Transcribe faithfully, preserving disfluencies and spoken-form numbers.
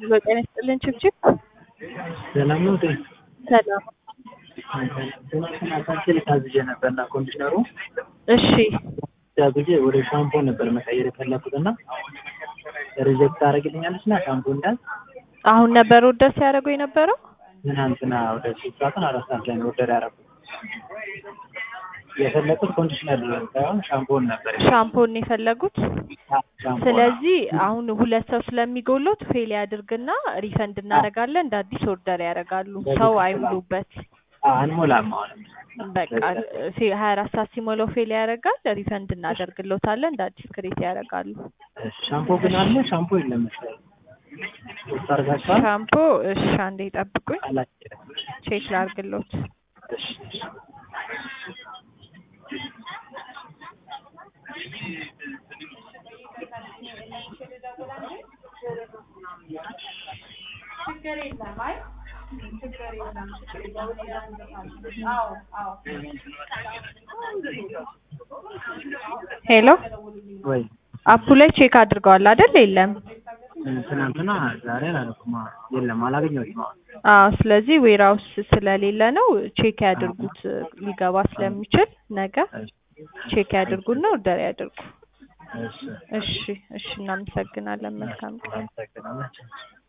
በጤና ይስጥልኝ ችብችብ ሰላም ነው ጤና ሰላም ትናንትና ካንሰል ታዝዤ ነበርና ኮንዲሽነሩ እሺ ታዝዤ ወደ ሻምፖ ነበር መቀየር የፈለኩትና ሪጀክት ታደርግልኛለች እና ሻምፖ እንዳል አሁን ነበር ኦርደር ሲያደርጉ የነበረው ትናንትና ወደ ሶስት ሰዓት እና አራት ሰዓት ላይ ነው ኦርደር ያደረኩት የፈለኩት ኮንዲሽነር ሳይሆን ሻምፖን ነበር ሻምፖን የፈለጉት ስለዚህ አሁን ሁለት ሰው ስለሚጎሎት ፌል ያድርግና ሪፈንድ እናደርጋለን እንደ አዲስ ኦርደር ያደርጋሉ ሰው አይሙሉበት አንሞላም አሁን በቃ ሀያ አራት ሰዓት ሲሞላው ፌል ያደርጋል ሪፈንድ እናደርግሎታለን እንደ አዲስ ክሬት ያደርጋሉ ሻምፖ ግን አለ ሻምፖ የለም መሰለኝ ሻምፖ እሺ አንዴ ጠብቁኝ ቼክ ላድርግሎት እሺ ችግር የለም አይ ችግር የለም አዎ አዎ ሄሎ ወይ አፑ ላይ ቼክ አድርገዋል አይደል የለም ትናንትና ዛሬ አላልኩም የለም አላገኘሁትም አዎ ስለዚህ ዌራውስ ስለሌለ ነው ቼክ ያድርጉት ሊገባ ስለሚችል ነገ ቼክ ያድርጉና ኦርደር ያድርጉ እሺ እሺ እናመሰግናለን መልካም እናመሰግናለን